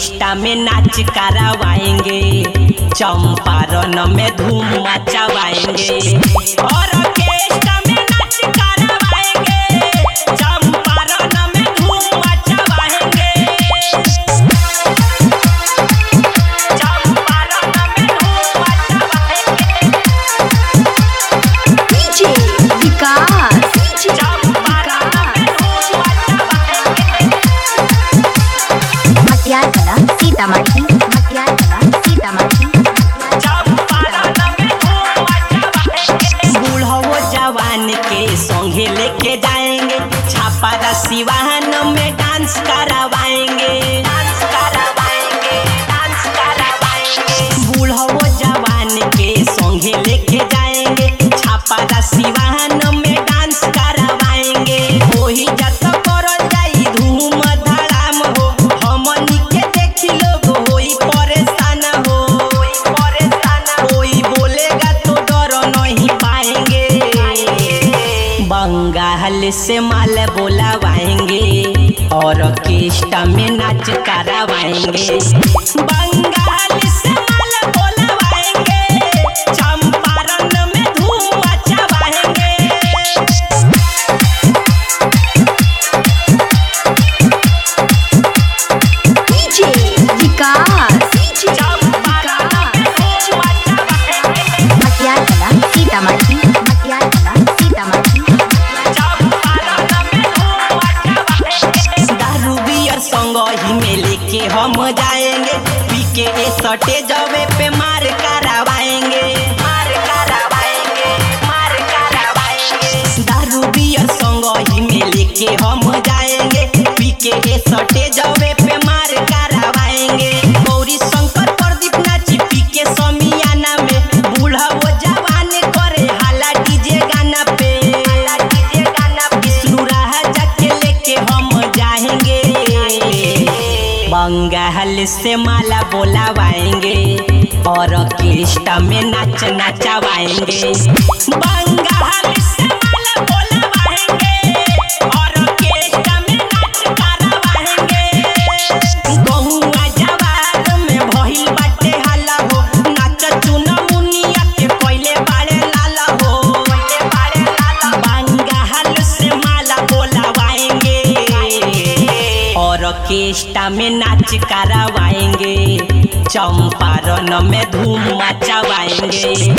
Orchestra में नाच करवाएंगे, चंपारण में धूम मचावाएंगे। ऑर्केस्ट्रा में नाच करवाएंगे, चंपारण में धूम मचावाएंगे। चंपारण में धूम मचावाएंगे। डीजे विकास मटियारकला सीतामढ़ी, मटियारकला सीतामढ़ी। बूढ़ो जवान के संगे लेके जाएंगे, छापारा सिवान में डांस करवाएंगे। बूढ़ो जवान के संगे लेके जाएंगे, छापारा सिवान में डांस करवाएंगे। वही जत करल जाई धूम धड़ाम हो, हमनी के देखी लोग होई परेशान हो। कोई बोलेगा तो डर नहीं पाएंगे, बंगाल से माल बोलावाएंगे, ऑर्केस्ट्रा में नाच करवाएंगे। बंगाल से माल बोलावाएंगे, चंपारण में धूम मचावाएंगे। डीजे विकास मटियारकला सीतामढ़ी, मटियारकला सीतामढ़ी। दारू बियर संग ही में लेके हम जाएंगे, पी के सटे जवे पे मार करवाएंगे। दारू बियर संग ही में लेके हम जाएंगे, पी के सटे जवे पे मार करवाएंगे। गौरी शंकर प्रदीप नाची पी के समियाना में, बूढ़ा वो जवान करे हाला डीजे गाना पे। विष्णु राजा के लेके हम जाएंगे, बंगाल से माला बोलावाएंगे, ऑर्केस्ट्रा में नाच नचावाएंगे। बंगाल से माला बोलावाएंगे, ऑर्केस्ट्रा में नाच करवाएंगे। गहुआ जवार में भइल बाटे हाला हो, नाच चुना मुनिया के कोइले बाड़े लाला हो। बंगाल से माला बोलावाएंगे, ऑर्केस्ट्रा में नाच करवाएंगे, चंपारण में धूम मचावाएंगे।